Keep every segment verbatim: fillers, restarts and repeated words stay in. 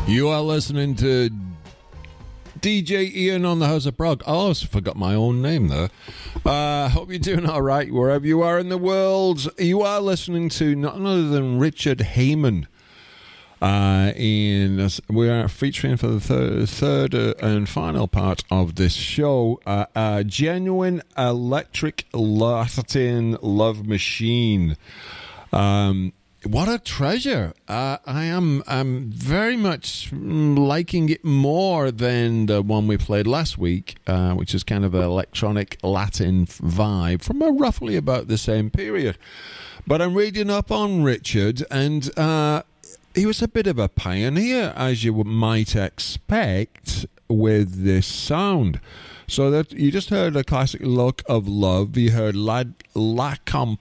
You are listening to D J Ian on the House of Prog. I also forgot my own name there. I uh, hope you're doing all right wherever you are in the world. You are listening to none other than Richard Heyman. Uh, in we are featuring for the third, third uh, and final part of this show, uh, a genuine electric Latin love machine. Um, what a treasure! Uh, I am I'm very much liking it more than the one we played last week, uh, which is kind of an electronic Latin vibe from a roughly about the same period. But I'm reading up on Richard, and uh, he was a bit of a pioneer, as you might expect, with this sound. So that you just heard a classic Look of Love. You heard La, La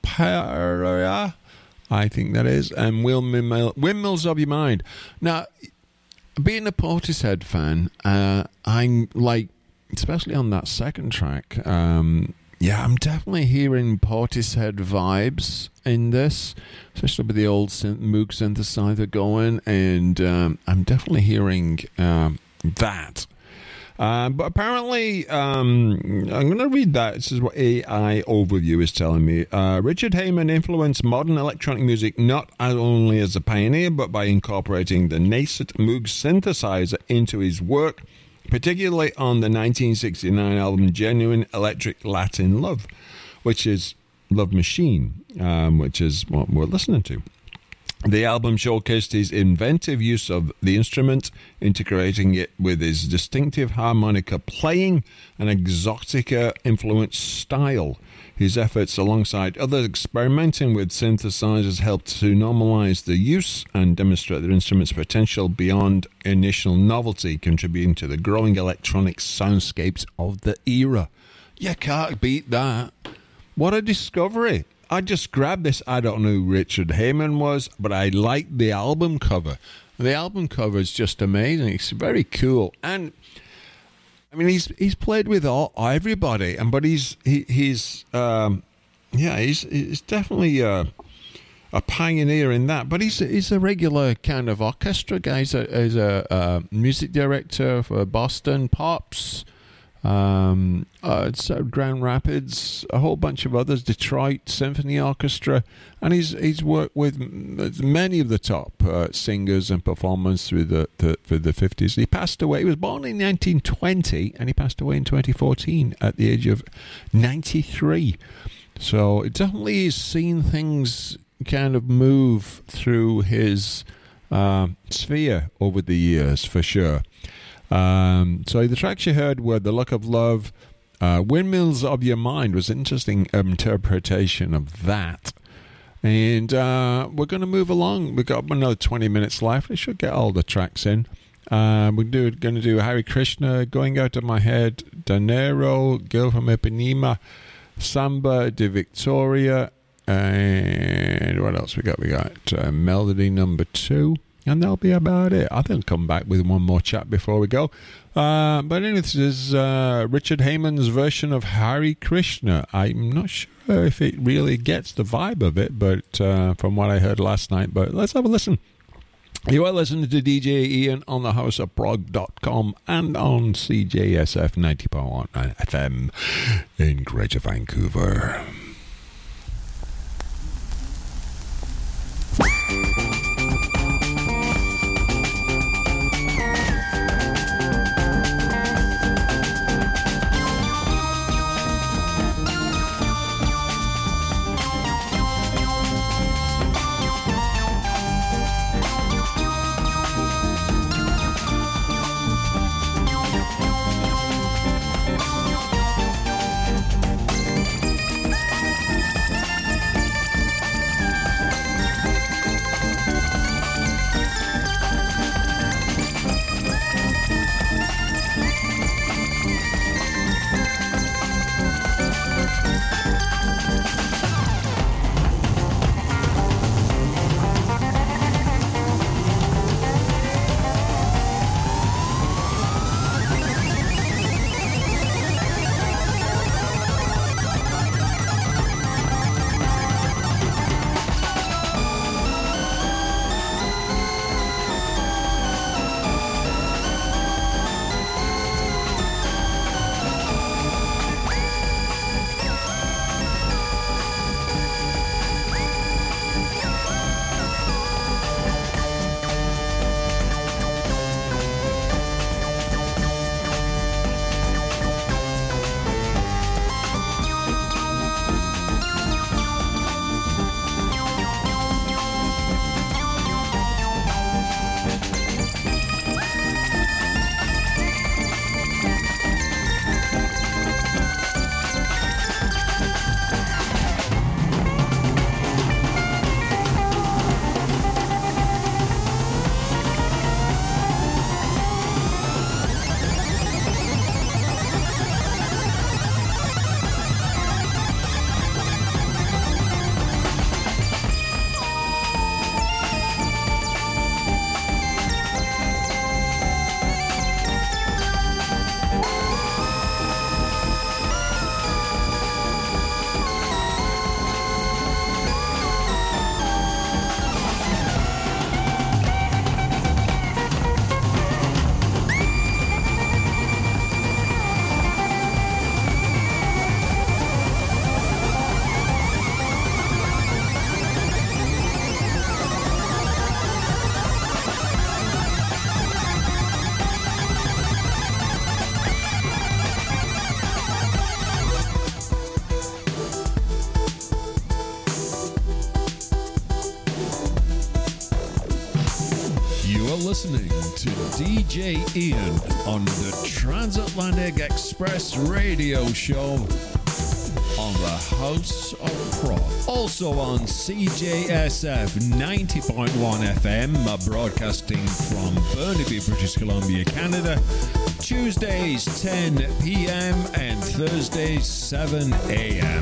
Compera, I think that is, and Windmill, Windmills of Your Mind. Now, being a Portishead fan, uh, I'm like, especially on that second track, um, yeah, I'm definitely hearing Portishead vibes in this, especially with the old synth- Moog synthesizer going, and um, I'm definitely hearing um, that. Uh, but apparently, um, I'm going to read that. This is what A I Overview is telling me. Uh, Richard Heyman influenced modern electronic music not only as a pioneer, but by incorporating the nascent Moog synthesizer into his work, particularly on the nineteen sixty-nine album Genuine Electric Latin Love, which is Love Machine, um, which is what we're listening to. The album showcased his inventive use of the instrument, integrating it with his distinctive harmonica playing and exotica-influenced style. His efforts, alongside others experimenting with synthesizers, helped to normalize the use and demonstrate the instrument's potential beyond initial novelty, contributing to the growing electronic soundscapes of the era. You can't beat that. What a discovery. I just grabbed this. I don't know who Richard Heyman was, but I liked the album cover. The album cover is just amazing. It's very cool. And I mean, he's he's played with all everybody, and but he's he, he's um, yeah, he's he's definitely a, a pioneer in that. But he's he's a regular kind of orchestra guy. He's a, he's a, a music director for Boston Pops, um, uh, Grand Rapids, a whole bunch of others, Detroit Symphony Orchestra, and he's he's worked with many of the top uh, singers and performers through the, the through the fifties. He passed away. He was born in nineteen twenty, and he passed away in twenty fourteen at the age of ninety-three. So it definitely has seen things kind of move through his uh, sphere over the years, for sure. Um, so the tracks you heard were The Look of Love, uh, Windmills of Your Mind was an interesting interpretation of that. And uh, we're going to move along. We've got another twenty minutes left. We should get all the tracks in. Uh, we're do, going to do Hare Krishna, Going Out of My Head, Danero, Girl from Ipanema, Samba de Victoria, and what else we got? We got uh, Melody Number Two. And that'll be about it. I think I'll come back with one more chat before we go. Uh, but anyway, this is uh, Richard Heyman's version of Hare Krishna. I'm not sure if it really gets the vibe of it, but uh, from what I heard last night. But let's have a listen. You are listening to D J Ian on the house of prog dot com and on C J S F ninety point one F M in Greater Vancouver. You are listening to D J Ian on the Transatlantic Express radio show on the House of Prog. Also on C J S F ninety point one F M, broadcasting from Burnaby, British Columbia, Canada. Tuesdays ten p.m. and Thursdays seven a.m.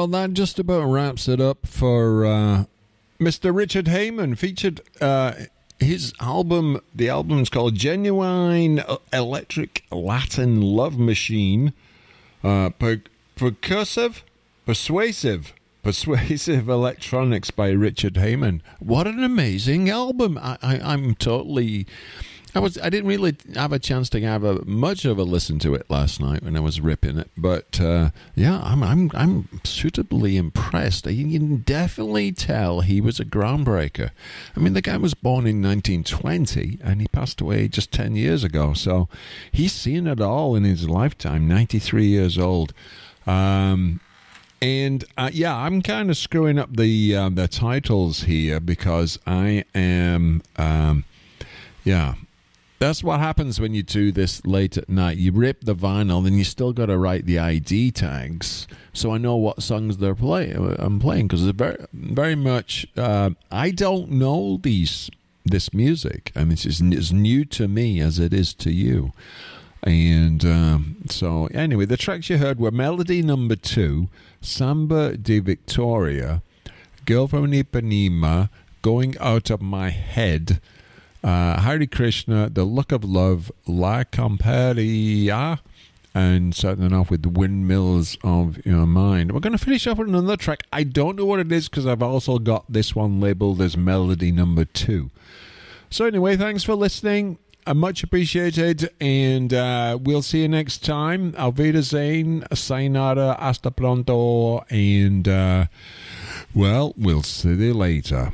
well, that just about wraps it up for uh, Mister Richard Heyman. Featured uh, his album, the album's called Genuine Electric Latin Love Machine. Uh, per- percussive, persuasive, persuasive electronics by Richard Heyman. What an amazing album! I, I, I'm totally. I was. I didn't really have a chance to have a, much of a listen to it last night when I was ripping it, but uh, yeah, I'm. I'm. I'm suitably impressed. You can definitely tell he was a groundbreaker. I mean, the guy was born in nineteen twenty and he passed away just ten years ago. So he's seen it all in his lifetime. ninety-three years old. Um, and uh, yeah, I'm kind of screwing up the uh, the titles here because I am. Um, yeah. That's what happens when you do this late at night. You rip the vinyl, then you still got to write the I D tags, so I know what songs they're playing. I'm playing because it's very, very much. Uh, I don't know these this music. I mean, it's as new to me as it is to you. And um, so, anyway, the tracks you heard were Melody Number Two, Samba de Victoria, Girl from Ipanema, Going Out of My Head. Uh, Hare Krishna, The Look of Love, La Camperia, and starting off with the Windmills of Your Mind. We're going to finish off with another track. I don't know what it is because I've also got this one labeled as Melody Number Two. So anyway, thanks for listening. Uh, much appreciated, and uh, we'll see you next time. Auf Wiedersehen, sayonara, hasta pronto, and uh, well, we'll see you later.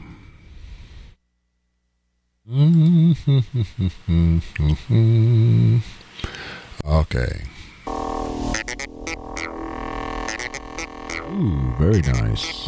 Okay. Ooh, very nice.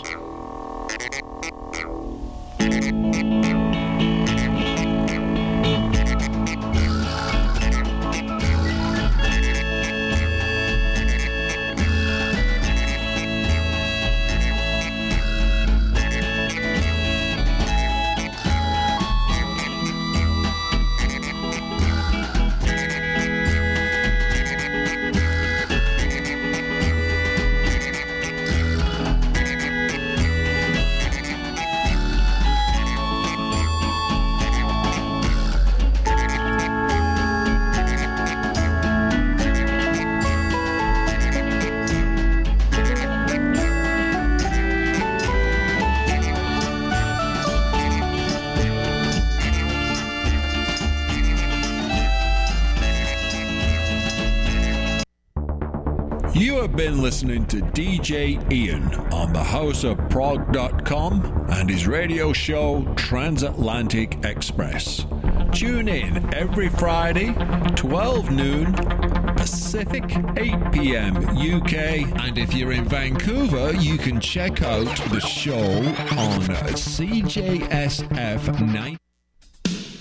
You have been listening to D J Ian on the house of prog dot com and his radio show Transatlantic Express. Tune in every Friday, twelve noon Pacific, eight p.m. U K. And if you're in Vancouver, you can check out the show on C J S F nine.